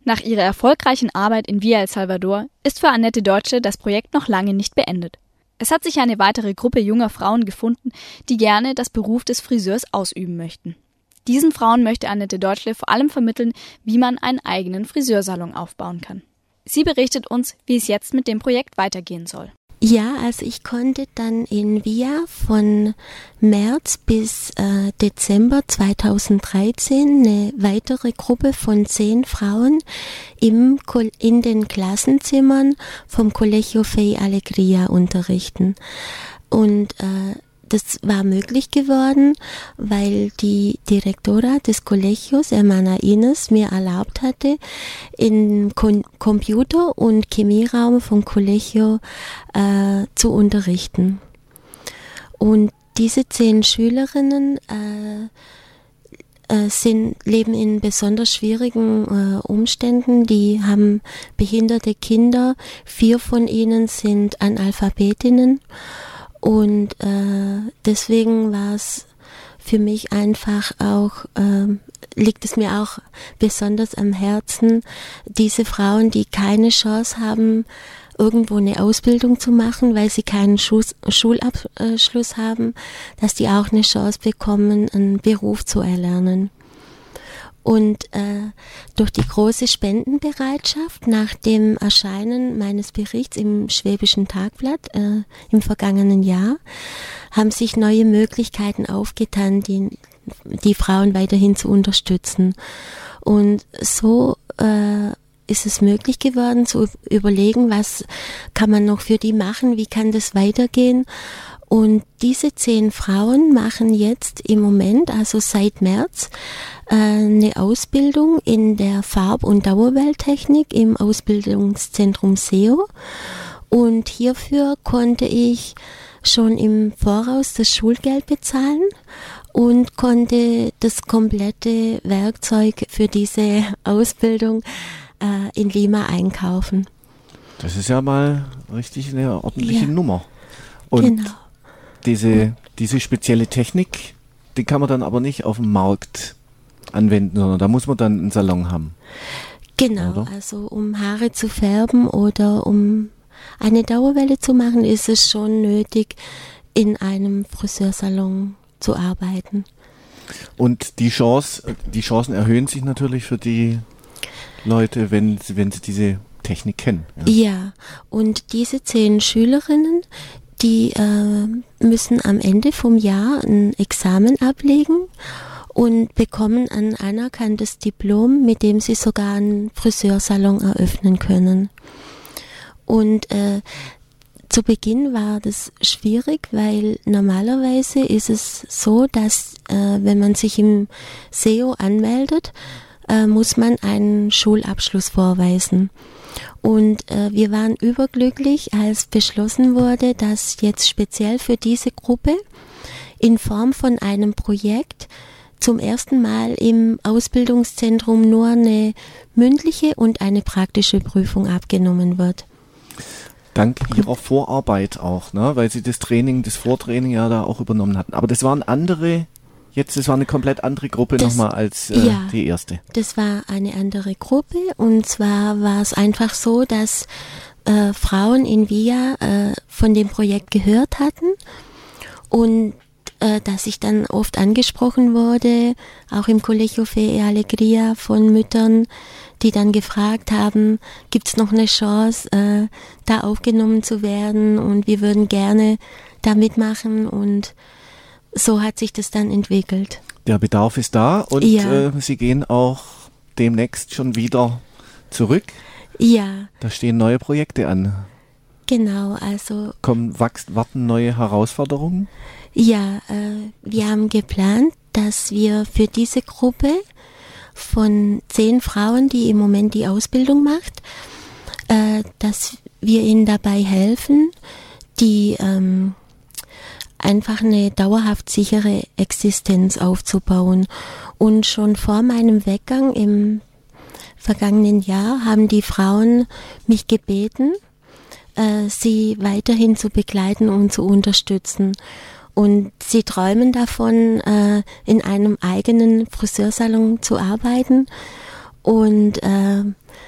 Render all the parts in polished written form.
Nach ihrer erfolgreichen Arbeit in Villa El Salvador ist für Annette Deutsche das Projekt noch lange nicht beendet. Es hat sich eine weitere Gruppe junger Frauen gefunden, die gerne das Beruf des Friseurs ausüben möchten. Diesen Frauen möchte Annette Deutsche vor allem vermitteln, wie man einen eigenen Friseursalon aufbauen kann. Sie berichtet uns, wie es jetzt mit dem Projekt weitergehen soll. Ja, also ich konnte dann in Villa von März bis Dezember 2013 eine weitere Gruppe von 10 Frauen in den Klassenzimmern vom Colegio Fe y Alegría unterrichten. Und das war möglich geworden, weil die Direktora des Colegios, Hermana Ines, mir erlaubt hatte, im Computer- und Chemieraum vom Colegio zu unterrichten. Und diese 10 Schülerinnen leben in besonders schwierigen Umständen. Die haben behinderte Kinder. 4 von ihnen sind Analphabetinnen. Und deswegen war es für mich einfach auch, liegt es mir auch besonders am Herzen, diese Frauen, die keine Chance haben, irgendwo eine Ausbildung zu machen, weil sie keinen Schulabschluss haben, dass die auch eine Chance bekommen, einen Beruf zu erlernen. Und durch die große Spendenbereitschaft nach dem Erscheinen meines Berichts im Schwäbischen Tagblatt im vergangenen Jahr haben sich neue Möglichkeiten aufgetan, die Frauen weiterhin zu unterstützen. Und so ist es möglich geworden, zu überlegen, was kann man noch für die machen, wie kann das weitergehen. Und diese 10 Frauen machen jetzt im Moment, also seit März, eine Ausbildung in der Farb- und Dauerwelltechnik im Ausbildungszentrum SEO. Und hierfür konnte ich schon im Voraus das Schulgeld bezahlen und konnte das komplette Werkzeug für diese Ausbildung in Lima einkaufen. Das ist ja mal richtig eine ordentliche Nummer. Und genau. Diese spezielle Technik, die kann man dann aber nicht auf dem Markt anwenden, sondern da muss man dann einen Salon haben. Genau, oder? Also um Haare zu färben oder um eine Dauerwelle zu machen, ist es schon nötig, in einem Friseursalon zu arbeiten. Und die Chancen erhöhen sich natürlich für die Leute, wenn sie diese Technik kennen. Ja, und diese 10 Schülerinnen, die müssen am Ende vom Jahr ein Examen ablegen und bekommen ein anerkanntes Diplom, mit dem sie sogar einen Friseursalon eröffnen können. Und zu Beginn war das schwierig, weil normalerweise ist es so, dass wenn man sich im SEO anmeldet, muss man einen Schulabschluss vorweisen. Und wir waren überglücklich, als beschlossen wurde, dass jetzt speziell für diese Gruppe in Form von einem Projekt zum ersten Mal im Ausbildungszentrum nur eine mündliche und eine praktische Prüfung abgenommen wird. Dank ihrer Vorarbeit auch, ne? Weil sie das Vortraining ja da auch übernommen hatten. Aber das waren das war eine komplett andere Gruppe nochmal als die erste. Das war eine andere Gruppe, und zwar war es einfach so, dass Frauen in Villa von dem Projekt gehört hatten und dass ich dann oft angesprochen wurde, auch im Colegio Fe y Alegría von Müttern, die dann gefragt haben, gibt's noch eine Chance, da aufgenommen zu werden, und wir würden gerne da mitmachen, und so hat sich das dann entwickelt. Der Bedarf ist da, und Sie gehen auch demnächst schon wieder zurück. Ja. Da stehen neue Projekte an. Genau, also warten neue Herausforderungen? Ja, wir haben geplant, dass wir für diese Gruppe von 10 Frauen, die im Moment die Ausbildung macht, dass wir ihnen dabei helfen, die einfach eine dauerhaft sichere Existenz aufzubauen. Und schon vor meinem Weggang im vergangenen Jahr haben die Frauen mich gebeten, sie weiterhin zu begleiten und zu unterstützen. Und sie träumen davon, in einem eigenen Friseursalon zu arbeiten. Und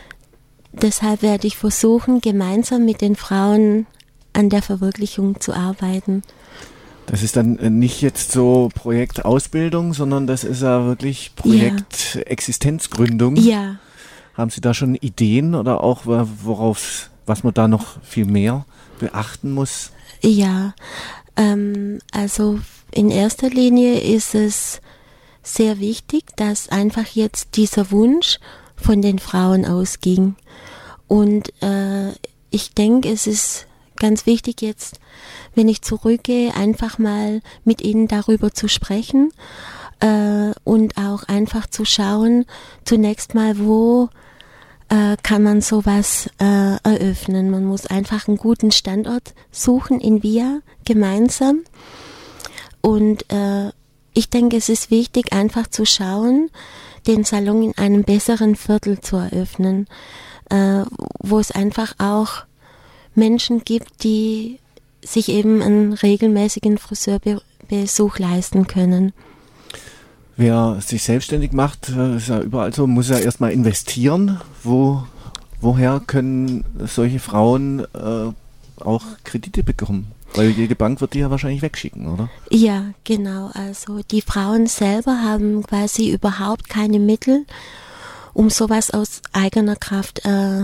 deshalb werde ich versuchen, gemeinsam mit den Frauen an der Verwirklichung zu arbeiten. Das ist dann nicht jetzt so Projekt Ausbildung, sondern das ist ja wirklich Projekt Existenzgründung. Ja. Haben Sie da schon Ideen oder auch was man da noch viel mehr beachten muss? Ja, also in erster Linie ist es sehr wichtig, dass einfach jetzt dieser Wunsch von den Frauen ausging. Und ich denke, es ist ganz wichtig jetzt, wenn ich zurückgehe, einfach mal mit ihnen darüber zu sprechen und auch einfach zu schauen, zunächst mal, wo kann man sowas eröffnen. Man muss einfach einen guten Standort suchen in Via gemeinsam. Und ich denke, es ist wichtig, einfach zu schauen, den Salon in einem besseren Viertel zu eröffnen, wo es einfach auch Menschen gibt, die sich eben einen regelmäßigen Friseurbesuch leisten können. Wer sich selbstständig macht, ist ja überall so, muss ja erstmal investieren. Woher können solche Frauen auch Kredite bekommen? Weil jede Bank wird die ja wahrscheinlich wegschicken, oder? Ja, genau. Also die Frauen selber haben quasi überhaupt keine Mittel, um sowas aus eigener Kraft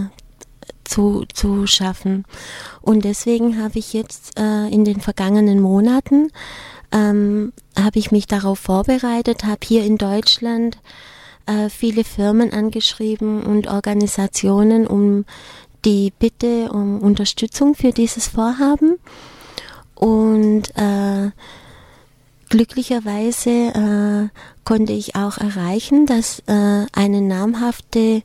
zu schaffen. Und deswegen habe ich jetzt in den vergangenen Monaten habe ich mich darauf vorbereitet, habe hier in Deutschland viele Firmen angeschrieben und Organisationen um die Bitte um Unterstützung für dieses Vorhaben. Und glücklicherweise konnte ich auch erreichen, dass eine namhafte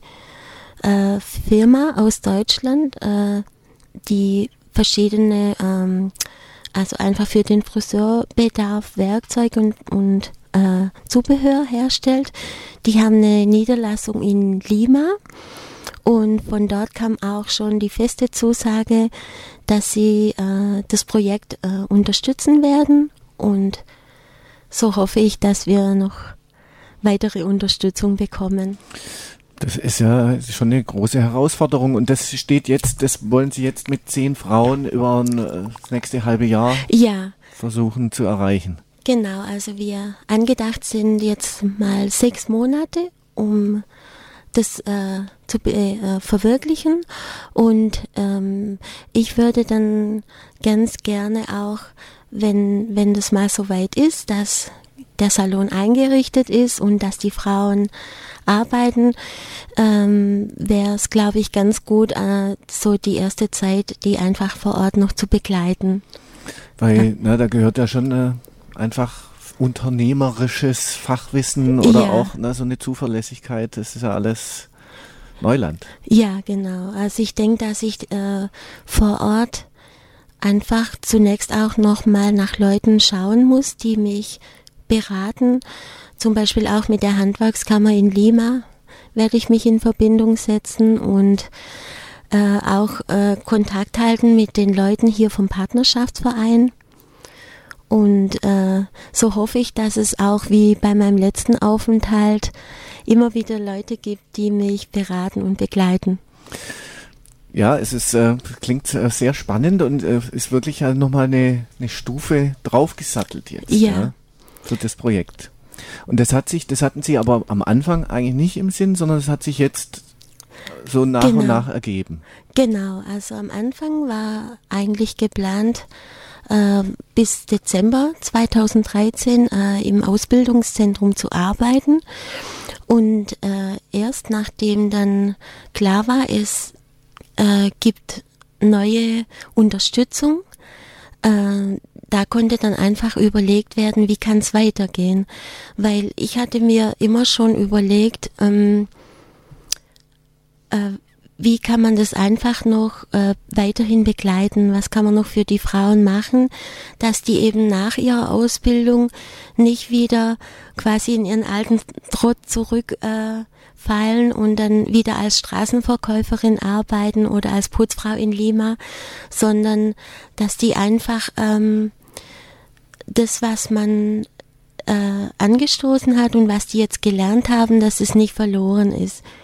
Firma aus Deutschland, die verschiedene, also einfach für den Friseurbedarf Werkzeug und Zubehör herstellt. Die haben eine Niederlassung in Lima und von dort kam auch schon die feste Zusage, dass sie das Projekt unterstützen werden, und so hoffe ich, dass wir noch weitere Unterstützung bekommen. Das ist ja schon eine große Herausforderung, und das wollen Sie jetzt mit 10 Frauen über das nächste halbe Jahr versuchen zu erreichen. Genau, also wir angedacht sind jetzt mal 6 Monate, um das zu verwirklichen, und ich würde dann ganz gerne auch, wenn das mal so weit ist, dass der Salon eingerichtet ist und dass die Frauen arbeiten, wäre es, glaube ich, ganz gut, so die erste Zeit, die einfach vor Ort noch zu begleiten. Weil da gehört ja schon einfach unternehmerisches Fachwissen oder auch so eine Zuverlässigkeit, das ist ja alles Neuland. Ja, genau. Also ich denke, dass ich vor Ort einfach zunächst auch nochmal nach Leuten schauen muss, die mich beraten. Zum Beispiel auch mit der Handwerkskammer in Lima werde ich mich in Verbindung setzen und auch Kontakt halten mit den Leuten hier vom Partnerschaftsverein. Und so hoffe ich, dass es auch wie bei meinem letzten Aufenthalt immer wieder Leute gibt, die mich beraten und begleiten. Ja, klingt sehr spannend und ist wirklich halt nochmal eine Stufe draufgesattelt jetzt für das Projekt. Und das hatten Sie aber am Anfang eigentlich nicht im Sinn, sondern das hat sich jetzt so nach und nach ergeben. Genau, also am Anfang war eigentlich geplant, bis Dezember 2013 im Ausbildungszentrum zu arbeiten, und erst nachdem dann klar war, es gibt neue Unterstützung, da konnte dann einfach überlegt werden, wie kann es weitergehen, weil ich hatte mir immer schon überlegt, wie kann man das einfach noch weiterhin begleiten, was kann man noch für die Frauen machen, dass die eben nach ihrer Ausbildung nicht wieder quasi in ihren alten Trott zurückfallen und dann wieder als Straßenverkäuferin arbeiten oder als Putzfrau in Lima, sondern dass die einfach das, was man angestoßen hat und was die jetzt gelernt haben, dass es nicht verloren ist.